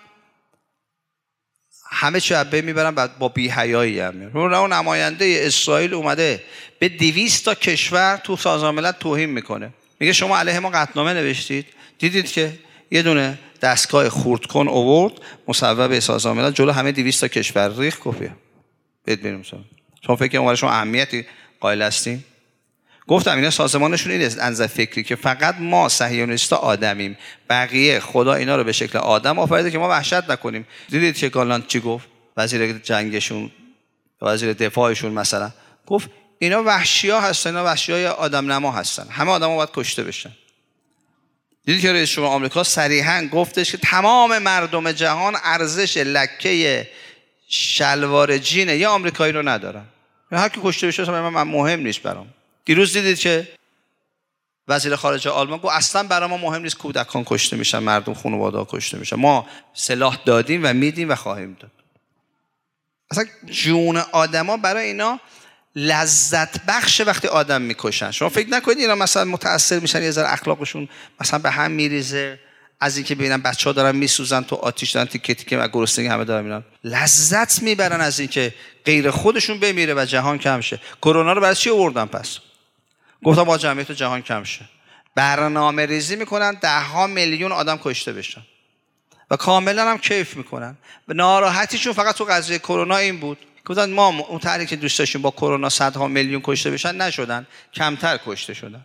همه چی عبه میبرن، بعد با بی‌حیایی هم میان. اون نماینده اسرائیل اومده به دویست تا کشور تو سازمان ملل توهین میکنه، میگه شما علیه ما قطعنامه نوشتید، دیدید که یه دونه دستگاه خردکن آورد مصوبه سازمان ملل جلو همه دویست تا کشور ریخ کپیه. ببینیم شما فکر کنید شما اهمیتی قائل هستین؟ گفتم اینا سازمانشون اینه از فکری که فقط ما صهیونیست‌ها آدمیم، بقیه خدا اینا رو به شکل آدم آفریده که ما وحشت نکنیم. دیدید که گالاند چی گفت؟ وزیر جنگشون، وزیر دفاعشون مثلا گفت اینا وحشی‌ها هستن، اینا وحشی‌های آدم نما هستن، همه آدم‌ها باید کشته بشن. دیدید که رئیس جمهور آمریکا صریحاً گفتش که تمام مردم جهان ارزش لکه شلوار جین یه آمریکایی رو ندارن، هر کی کشته بشه من مهم نیست برام. دیروز دیدید که وزیر خارجه آلمان گفت اصلا برای ما مهم نیست کودکان کشته میشن، مردم خانواده‌ها کشته میشن، ما سلاح دادیم و میدیم و خواهیم داد. اصلا جون آدما برای اینا لذت بخش وقتی آدم میکشن. شما فکر نکنید اینا مثلا متاثر میشن یه ذره اخلاقشون مثلا به هم میریزه از اینکه ببینن بچه‌ها دارن میسوزن تو آتیش، دارن تیکه تیکه و گرسنگی همه دارن میرن، لذت میبرن از اینکه غیر خودشون بمیره و جهان کم شه. کرونا رو برای چی آوردن پس؟ گفتم با جمعیت جهان کم شه. برنامه ریزی میکنن ده ها میلیون آدم کشته بشن و کاملا هم کیف میکنن. و ناراحتیشون فقط تو قضیه کرونا این بود، گفتن ما اون طریقی که دوست داشتیم با کرونا صدها میلیون کشته بشن نشدن، کمتر کشته شدن.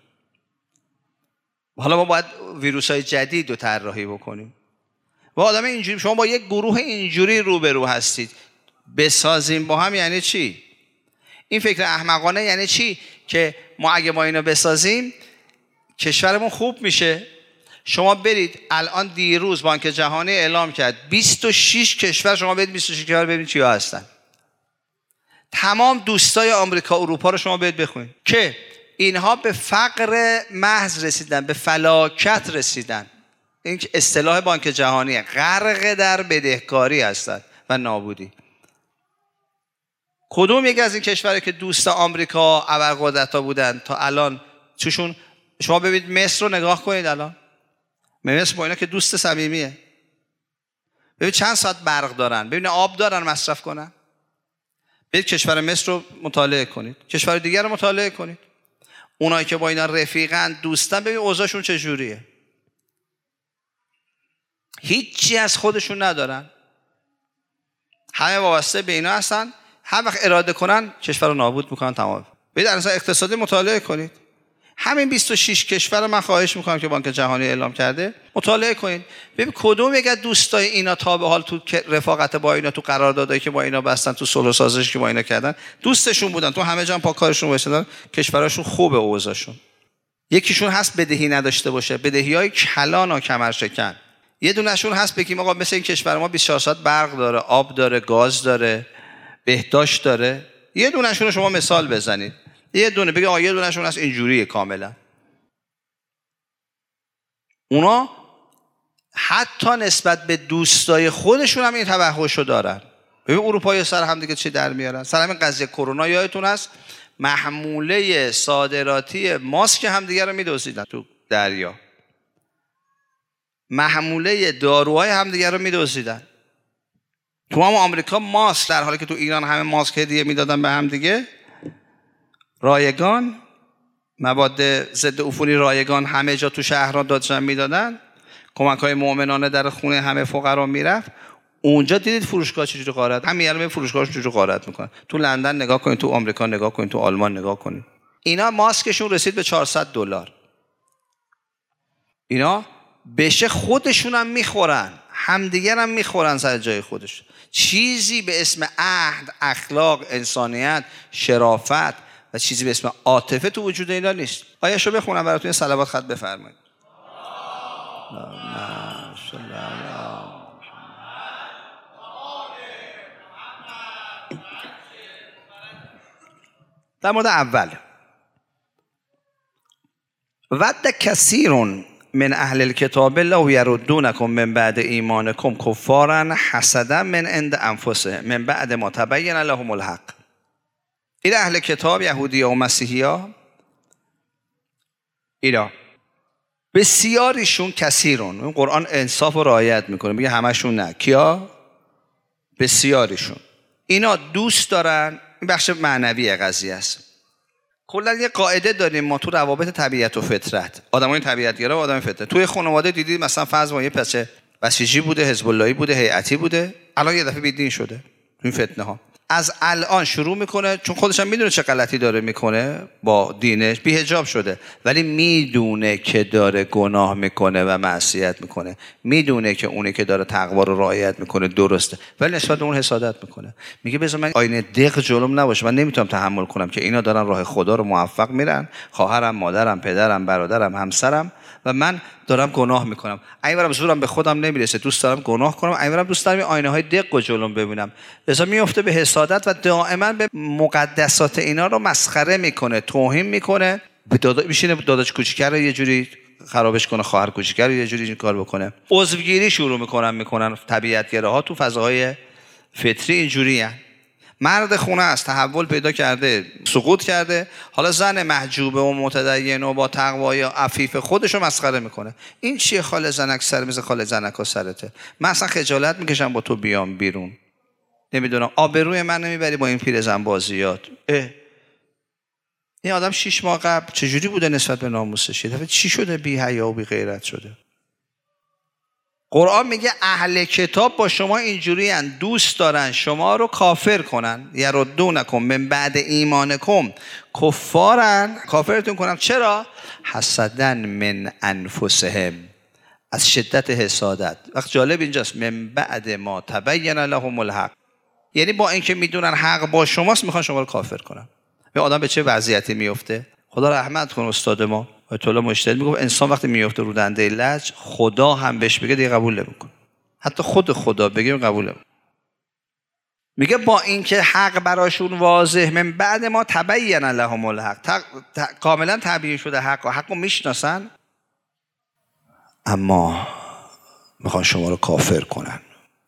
حالا ما باید ویروس‌های جدید رو طراحی بکنیم. و آدم اینجوری، شما با یک گروه اینجوری روبرو هستید، بسازیم با هم یعنی چی؟ این فکر احمقانه یعنی چی؟ که ما اگه ما اینو بسازیم کشورمون خوب میشه. شما برید الان دیروز بانک جهانی اعلام کرد بیست و شش کشور، شما برید بیست و شش کشور ببینید چیا هستن. تمام دوستای آمریکا اروپا رو شما برید بخونید که اینها به فقر محض رسیدن، به فلاکت رسیدن. این اصطلاح بانک جهانیه، غرق در بدهکاری هستند و نابودی. کدوم یکی از این کشورها که دوست آمریکا ابرقدرت‌ها بودن تا الان توشون، شما ببینید مصر رو نگاه کنید، الان مصر با اینا که دوست صمیمیه، ببینید چند ساعت برق دارن، ببینید آب دارن مصرف کنن. برید کشور مصر رو مطالعه کنید، کشور دیگر رو مطالعه کنید، اونایی که با اینا رفیقن دوستن، ببین اوضاعشون چجوریه. هیچی از خودشون ندارن، همه وابسته به اینا هستن، هر وقت اراده کنن کشور رو نابود میکنن تمام. برید اصلا اقتصادی مطالعه کنید. همین بیست و شش کشور من خواهش میکنم که بانک جهانی اعلام کرده مطالعه کنید، ببین کدوم یک از دوستای اینا تا به حال تو رفاقت با اینا، تو قراردادایی که با اینا بستن، تو صلح و سازشی که با اینا کردن دوستشون بودن، تو همه جا پا کارشون وایسادن، کشورشون خوبه اوضاعشون. یکیشون هست بدهی نداشته باشه، بدهیای کلان و کمر شکن. یه دونهشون هست بگیم آقا مثل این کشور ما بیست و چهار ساعت برق داره، آب داره، گاز داره، بهداشت داره. یه دونهشون رو شما مثال بزنید، یه دونه بگید آقا یه دونهشون هست اینجوریه کاملا. اونا حتی نسبت به دوستای خودشون هم این توحشو دارن. ببین اروپایی سر هم دیگه چی در میارن. سر همین قضیه کرونا یادتون هست محموله صادراتی ماسک هم دیگه رو میدوزیدن تو دریا، محموله داروهای هم دیگه رو میدوزیدن. تو هم آمریکا ماسک، در حالی که تو ایران همه ماسک هدیه میدادن به هم دیگه، رایگان، مواد ضد عفونی رایگان همه جا تو شهرها دادن میدادن، کمک‌های مؤمنانه در خونه همه فقرا میرفت. اونجا دیدید فروشگاه چجوری غارت، همین الان فروشگاهش چجوری غارت میکنن. تو لندن نگاه کنید، تو آمریکا نگاه کنید، تو آلمان نگاه کنید. اینا ماسکشون رسید به چهارصد دلار. اینا بشه خودشون هم میخورن، همدیگر هم میخورن سر جای خودش. چیزی به اسم عهد، اخلاق، انسانیت، شرافت و چیزی به اسم عاطفه تو وجود اینا نیست. آیه شو بخونم براتون، صلوات خط بفرمایید. در مورد اول، ود کثیر من اهل الکتاب لو یردونکم من بعد ایمانکم کفارا حسدا من عند انفسهم من بعد ما تبین لهم الحق. این اهل کتاب یهودی و مسیحی ها اینا بسیاریشون کثیرون، این قرآن انصاف و رعایت میکنه، میگه همشون نه، کیا؟ بسیاریشون. اینا دوست دارن، این بخش معنوی قضیه است. کلا یه قاعده داریم ما تو روابط طبیعت و فطرت، آدمای طبیعت‌گرا و آدم فطرت. توی خانواده دیدید مثلا فرض ما یه بچه بسیجی بوده، حزب اللهی بوده، هیئتی بوده، الان یه دفعه بیدین شده. این فتنه ها از الان شروع میکنه، چون خودش هم میدونه چه غلطی داره میکنه با دینش، بی‌حجاب شده، ولی میدونه که داره گناه میکنه و معصیت میکنه، میدونه که اونی که داره تقوا رو رعایت میکنه درسته، ولی نسبت به اون حسادت میکنه. میگه بذار من آینه دق جلوم نباشه، من نمیتونم تحمل کنم که اینا دارن راه خدا رو موفق میرن، خواهرم، مادرم، پدرم، برادرم، همسرم، و من دارم گناه میکنم. اینورم زورم به خودم نمیرسه، دوست دارم گناه کنم، اینورم دوست دارم آینه های دق و جلوم ببینم. لذا میفته به حسادت و دائما به مقدسات اینا رو مسخره میکنه، توهین میکنه، به دادا میشینه داداش کوچیکه رو یه جوری خرابش کنه، خواهر کوچیکه رو یه جوری این کار بکنه. عضوگیری شروع میکنن میکنن طبیعت‌گراها تو فضاهای فطری اینجوریه. مرد خونه است، تحول پیدا کرده، سقوط کرده، حالا زن محجوبه و متدین و با تقوای عفیف خودشو مسخره میکنه. این چیه خاله زنک سر میز خاله زنک سرته؟ من اصلا خجالت میکشم با تو بیام بیرون، نمیدونم آبروی من نمیبری با این پیرزن بازیات. اه این آدم شش ماه قبل چجوری بوده نسبت به ناموسش؟ یه دفعه چی شده بی حیا و بی غیرت شده؟ قرآن میگه اهل کتاب با شما اینجوری هن، دوست دارن شما رو کافر کنن. یردونکم من بعد ایمانکم کفارن، کافرتون کنم. چرا؟ حسدا من انفسهم، از شدت حسادت. وقت جالب اینجاست، من بعد ما تبین لهم الحق، یعنی با اینکه میدونن حق با شماست میخوان شما رو کافر کنن. به آدم به چه وضعیتی میفته؟ خدا رحمت کنه استاد ما آیت الله مجتهد میگفت انسان وقتی میفته رو دنده لج، خدا هم بهش بگه دیگه قبول نمیکنه، حتی خود خدا بگه قبول نمیکنه. میگه با اینکه حق براشون واضح، من بعد ما تبین لهم الحق، تا... تا... کاملا تبیین شده حق و حق رو میشناسن، اما میخوان شما رو کافر کنن.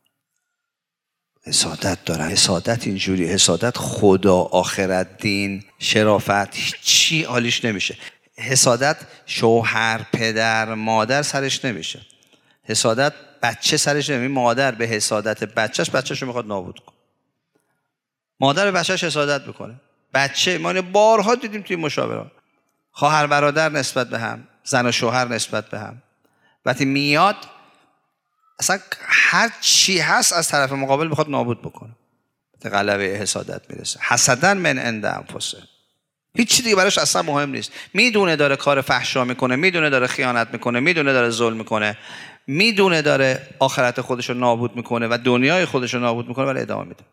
حسادت دارن. حسادت اینجوری، حسادت خدا، آخرت، دین، شرافت، هیچی حالیش نمیشه. حسادت شوهر، پدر، مادر سرش نمیشه. حسادت بچه سرش نمیشه. مادر به حسادت بچهش بچهش رو میخواد نابود کنه. مادر به بچهش حسادت میکنه. بچه ما بارها دیدیم توی مشاورات، خواهر برادر نسبت به هم، زن و شوهر نسبت به هم، وقتی میاد اصلا هر چی هست از طرف مقابل میخواد نابود بکنه، به غلبه حسادت میرسه. حسدا من عند انفسهم، هیچ چیزی دیگه براش اصلا مهم نیست. میدونه داره کار فحشا میکنه، میدونه داره خیانت میکنه، میدونه داره ظلم میکنه، میدونه داره آخرت خودش رو نابود میکنه و دنیای خودش رو نابود میکنه، ولی ادامه میده.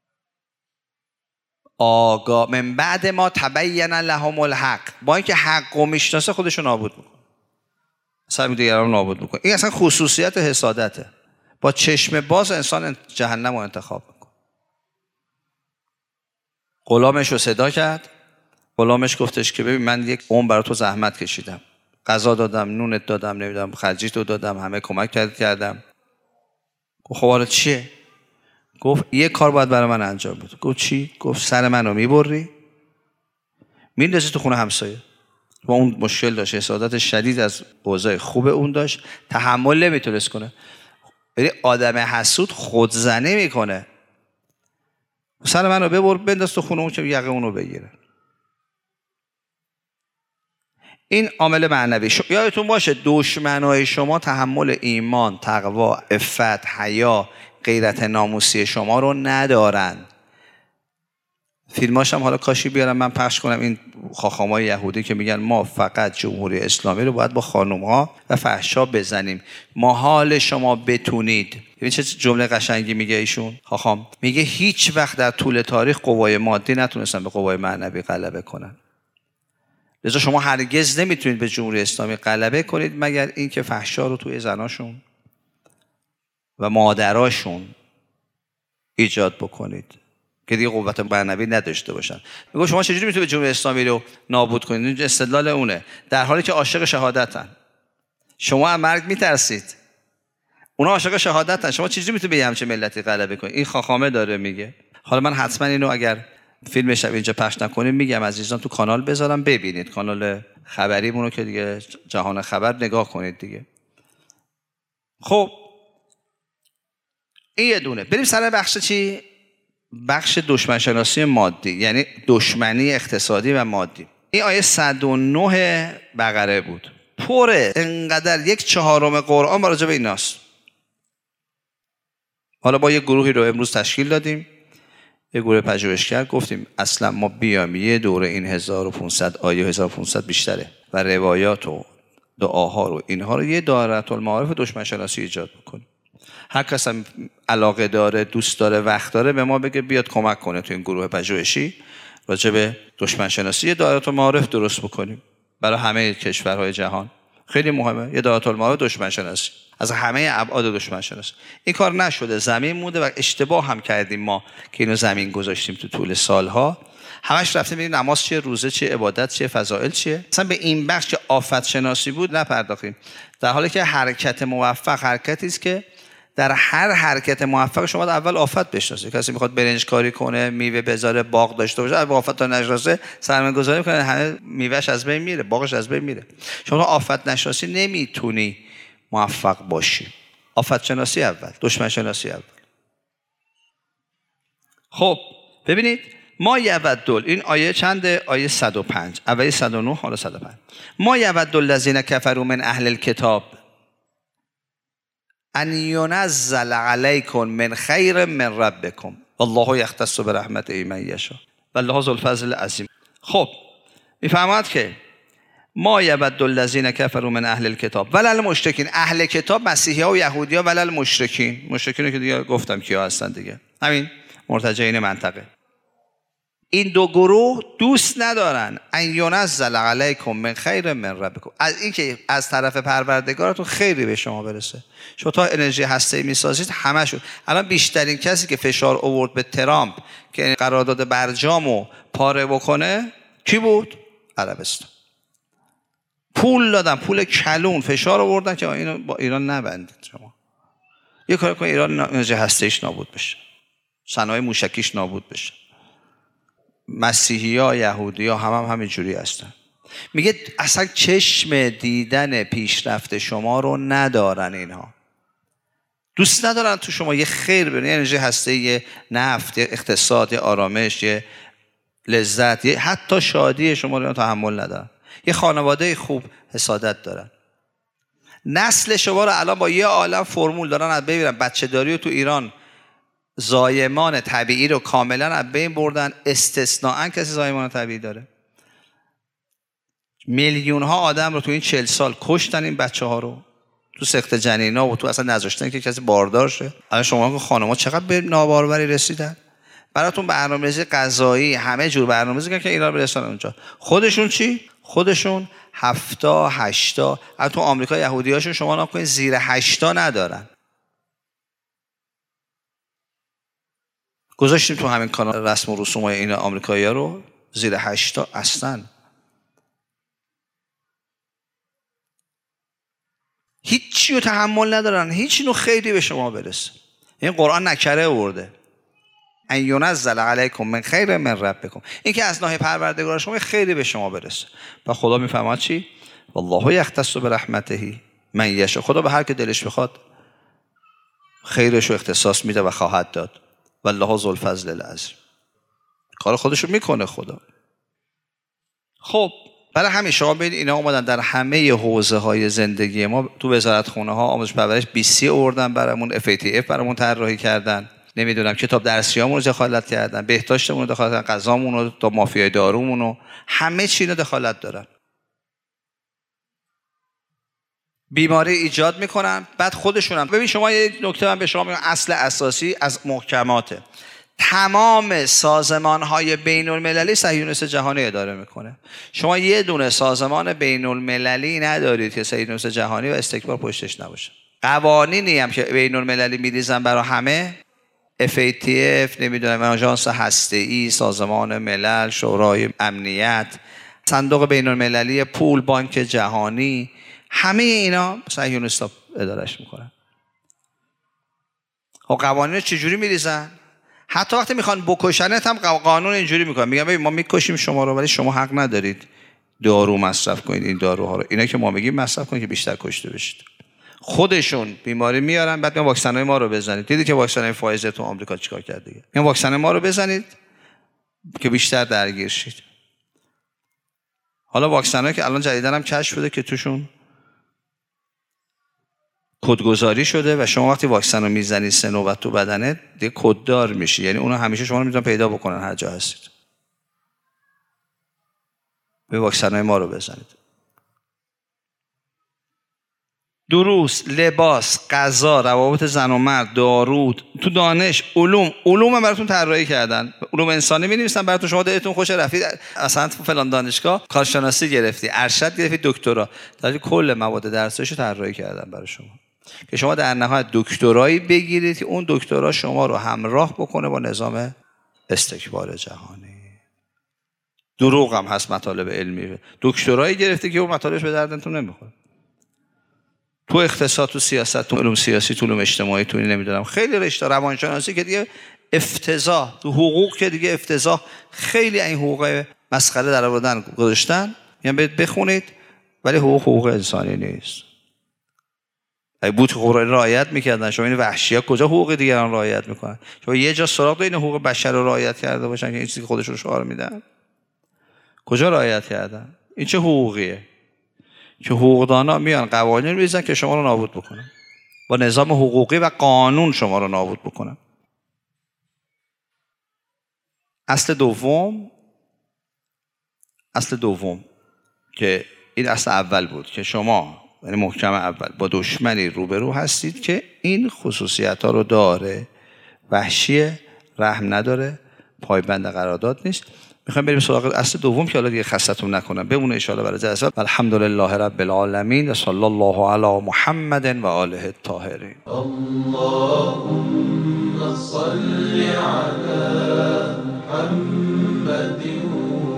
آگاه من بعد ما تبین لهم الحق، با اینکه حق رو میشناسه خودش رو نابود میکنه، سعی دیگران رو نابود میکنه. این اصلا خصوصیت حسادته. با چشم باز انسان جهنم رو انتخاب میکنه. غلامش رو صدا کرد، غلامش گفتش که ببین من یک عمر برای تو زحمت کشیدم، غذا دادم، نونت دادم، نمیدونم خرجیت رو دادم، همه کمک کردم. گفت خب حالا چیه؟ گفت یه کار باید برای من انجام بده. گفت چی؟ گفت سر منو میبری میندازی تو خونه همسایه. و اون مشکل داشت، حسادت شدید از اوضاع خوب اون داشت، تحمل نمیتونست کنه. ولی آدم حسود خودزنی میکنه، سر منو ببر بنداز تو خونه اون که یقه اونو بگیره. این عامل معنوی. یادتون باشه دشمنای شما تحمل ایمان، تقوا، عفت، حیا، غیرت ناموسی شما رو ندارن. فیلماش هم حالا کاشی بیارم من پخش کنم، این خاخامای یهودی که میگن ما فقط جمهوری اسلامی رو باید با خانوم‌ها و فحشا بزنیم، ما حال شما بتونید. ببین چه جمله قشنگی میگه ایشون خاخام، میگه هیچ وقت در طول تاریخ قوای مادی نتونستن به قوای معنوی غلبه کنن، لذا شما هرگز نمیتونید به جمهوری اسلامی غلبه کنید مگر اینکه فحشا رو توی زناشون و مادراشون ایجاد بکنید که دیگه قوت معنوی نداشته باشن. میگه شما چجوری میتونید جمهوری اسلامی رو نابود کنید؟ این استدلال اونه، در حالی که عاشق شهادتن. شما از مرگ میترسید، اونا عاشق شهادتن. شما چجوری میتونید به همچین ملتی غلبه کنید؟ این خاخامه داره میگه. حالا من حتما اینو اگر فیلمش اینجا پخش نکنیم میگم عزیزان تو کانال بذارم ببینید، کانال خبریمونو که دیگه جهان خبر نگاه کنید دیگه. خب این یه دونه. بریم سر بخش چی؟ بخش دشمن شناسی مادی، یعنی دشمنی اقتصادی و مادی. این آیه صد و نه بقره بود، پره انقدر یک چهارم قرآن با راجع به ایناست. حالا با یه گروهی رو امروز تشکیل دادیم، یه گروه پژوهشگر، گفتیم اصلا ما بیام یه دوره این هزار و پانصد آیه هزار و پانصد بیشتره و روایات و دعاها رو اینها رو یه دایره المعارف دشمن شناسی ایجاد بکنیم. هر کس هم علاقه داره، دوست داره، وقت داره به ما بگه بیاد کمک کنه تو این گروه پژوهشی راجع به دشمن شناسی یه دایره المعارف درست بکنیم برای همه کشورهای جهان. خیلی مهمه یه دایره المعارف دشمن شناسی از همه ابعاد دشمن شناسی. این کار نشده، زمین مونده و اشتباه هم کردیم ما که اینو زمین گذاشتیم تو طول سالها. همش رفتیم ببینیم نماز چیه، روزه چیه، عبادت چیه، فضائل چیه. مثلا به این بخش که آفت شناسی بود نپرداختیم، در حالی که حرکت موفق حرکتی است که در هر حرکت موفق شما اول آفت بشناسید. کسی میخواد برنج کاری کنه، میوه بذاره، باغ داشته باشه، اگه آفت تا نشناسه سرمایه‌گذاری میکنه، همه میوهش از بین میره، باغش از بین میره. شما آفت نشناسی نمیتونی موفق باشی. آفت شناسی اول، دشمن شناسی اول. خب ببینید ما یودل، این آیه چنده؟ آیه صد و پنج، اولی صد و نه حالا صد و پنج. ما یودل الذین کفروا من اهل الکتاب ان ینزل علیکم من خیر من ربکم والله یختص برحمته من یشاء والله ذو الفضل العظیم. خب میفهمد که ما یودل الذین کفروا من اهل الکتاب ولا المشرکین، اهل کتاب مسیحی ها و یهودی ها، ولا المشرکین، مشرکین که دیگه گفتم کیا هستن دیگه، همین مرتجعین منطقه. این دو گروه دوست ندارن ان ینزل علیکم من خیر من ربکم، از اینکه از طرف پروردگارتون خیری به شما برسه. شما تا انرژی هسته‌ای میسازید همشون. الان بیشترین کسی که فشار آورد به ترامپ که قرارداد برجامو پاره بکنه کی بود؟ عربستان. پول دادن، پول کلون، فشار آوردن که اینو با ایران نبندید. شما یه کار کن ایران انرژی هسته‌ایش نابود بشه، صنایع موشکیش نابود بشه. مسیحی ها، یهودی ها هم, هم همینجوری هستن. میگه اصلا چشم دیدن پیشرفت شما رو ندارن، اینها دوست ندارن تو شما یه خیر ببینن، یه انرژی هسته، یه نفت، یه اقتصاد، یه آرامش، یه لذت، یه حتی شادی شما رو تحمل ندارن. یه خانواده خوب حسادت دارن. نسل شما رو الان با یه عالم فرمول دارن از ببینن. بچه داری رو تو ایران زایمان طبیعی رو کاملا از بین بردن، استثناءً کسی زایمان طبیعی داره. میلیون ها آدم رو تو این چهل سال کشتن این بچه ها رو تو سقط جنینا و تو اصلا نذاشتن که کسی باردار شه. الان شما خانم‌ها چقدر به ناباروری رسیدن. براتون برنامه‌ریزی غذایی، همه جور برنامه‌ریزی کردن که اینا رو برسونن اونجا. خودشون چی؟ خودشون هفتا هشتا، تو آمریکا یهودیاشون شما نکنید زیر هشتا ندارن. گذاشتیم تو همین کانال رسم و رسوم های این آمریکایی‌ها رو زیر هشتا اصلا. هیچی رو تحمل ندارن، هیچ نوع خیری به شما برسه. این قرآن نکره آورده ان ینزل علیکم من خیر من ربکم، این که از ناحیه پروردگار شما خیری به شما برسه. و خدا میفهمد چی؟ والله یختص برحمته من یشاء، خدا به هر که دلش بخواد خیرش رو اختصاص میده و خواهد داد. والله ذو الفضل العظیم. کار خودشو میکنه خدا. خب برای همین شما ببینید اینا اومدن در همه حوزه های زندگی ما، تو وزارت خونه ها آموزش پرورش بی سی آوردن برامون، اف ای تی اف برامون طراحی کردن، نمیدونم کتاب درسیامون رو دخالت کردن، بهداشتمون رو دخالت کردن، غذامون رو تا مافیای دارومون رو، همه چی رو دخالت دارن. بیماری ایجاد میکنن بعد خودشون هم. ببین شما یه نکته من به شما میگم، اصل اساسی از محکماته. تمام سازمان های بین المللی صهیونیست جهانی اداره میکنه. شما یه دونه سازمان بین المللی ندارید که صهیونیست جهانی و استکبار پشتش نباشه. قوانینی هم که بین المللی میریزن برای همه، اف ای تی اف، نمیدونم آژانس هسته‌ای، سازمان ملل، شورای امنیت، صندوق بین المللی پول، بانک جهانی، همه اینا صهیونیست‌ها ادارش میکنن. خب قوانین چجوری میریزن؟ حتی وقتی میخوان بکشنت هم قانون اینجوری میکنن، میگن ببین ما میکشیم شما رو ولی شما حق ندارید دارو مصرف کنید، این داروها رو، اینا که ما میگیم مصرف کنید که بیشتر کشته بشید. خودشون بیماری میارن بعد میگن واکسن‌های ما رو بزنید. دیدی که واکسن‌های فایزر تو آمریکا چیکار کرد دیگه؟ میگن واکسن ما رو بزنید که بیشتر درگیر شید. حالا واکسن‌هایی که الان جدیداً هم کشف شده که توشون کدگذاری شده و شما وقتی واکسن رو میزنید سه نوبت تو بدنت دیگه کددار میشی، یعنی اونها همیشه شما رو میتونن پیدا بکنن هر جا هستید. به واکسن‌های ما رو بزنید. دروس، لباس، غذا، روابط زن و مرد، دارو، تو دانش، علوم، علوم هم براتون طراحی کردن. علوم انسانی می‌نویسن براتون، شما دلتون خوش رفتید اصلا تو فلان دانشگاه کارشناسی گرفتی، ارشد گرفتی، دکترا، در کل مواد درسیشو طراحی کردن برای شما که شما در نهایت دکترایی بگیرید که اون دکترا شما رو همراه بکنه با نظام استکبار جهانی. دروغ هم هست مطالب علمی. دکترایی گرفتی که اون مطالبش به دردتون نمیخوره. تو اقتصاد، تو سیاست، تو علوم سیاسی، تو علوم اجتماعی، تو نمیدونم خیلی رشته، روانشناسی که دیگه افتضاح، تو حقوق که دیگه افتضاح، خیلی این حقوق مسخره در آوردن گذاشتن، میگن برید بخونید ولی حقوق حقوق انسانی نیست. اگه بود حقوق را رعایت میکردن، شما این وحشی‌ها کجا حقوق دیگران رعایت میکنن؟ شما یه جا سراغ این حقوق بشر رو رعایت کرده باشن که این چیزی که خودشون شعار میدن؟ کجا رعایت کردن؟ این چه حقوقیه که حقوقدانا میان قوانین میریزن که شما رو نابود بکنن، با نظام حقوقی و قانون شما رو نابود بکنن. اصل دوم، اصل دوم که این اصل اول بود که شما یعنی محکم اول با دشمنی روبرو هستید که این خصوصیت ها رو داره، وحشیه، رحم نداره، پایبند قرارداد نیست. میخوایم بریم سراغ اصل دوم که حالا دیگه خستتون نکنم، بمونه ان شاء الله برای جلسه. الحمدلله رب العالمین و صلی الله علی محمد و آله الطاهرین. اللهم صل علی محمد